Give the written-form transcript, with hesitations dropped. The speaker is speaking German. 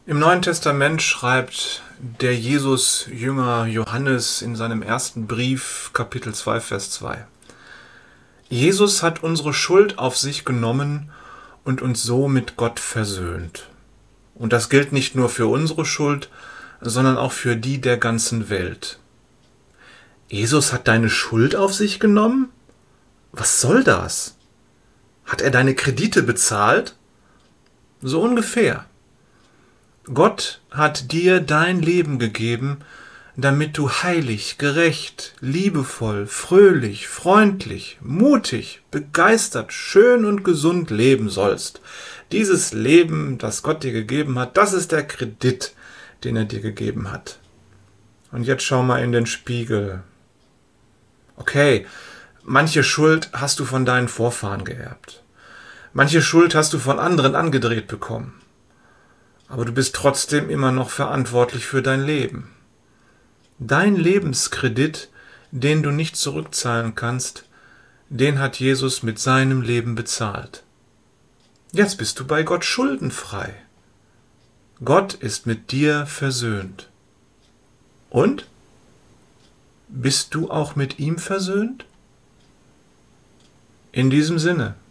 Im Neuen Testament schreibt der Jesus-Jünger Johannes in seinem ersten Brief, Kapitel 2, Vers 2. Jesus hat unsere Schuld auf sich genommen und uns so mit Gott versöhnt. Und das gilt nicht nur für unsere Schuld, sondern auch für die der ganzen Welt. Jesus hat deine Schuld auf sich genommen? Was soll das? Hat er deine Kredite bezahlt? So ungefähr. Gott hat dir dein Leben gegeben, damit du heilig, gerecht, liebevoll, fröhlich, freundlich, mutig, begeistert, schön und gesund leben sollst. Dieses Leben, das Gott dir gegeben hat, das ist der Kredit, den er dir gegeben hat. Und jetzt schau mal in den Spiegel. Okay, manche Schuld hast du von deinen Vorfahren geerbt. Manche Schuld hast du von anderen angedreht bekommen. Aber du bist trotzdem immer noch verantwortlich für dein Leben. Dein Lebenskredit, den du nicht zurückzahlen kannst, den hat Jesus mit seinem Leben bezahlt. Jetzt bist du bei Gott schuldenfrei. Gott ist mit dir versöhnt. Und? Bist du auch mit ihm versöhnt? In diesem Sinne.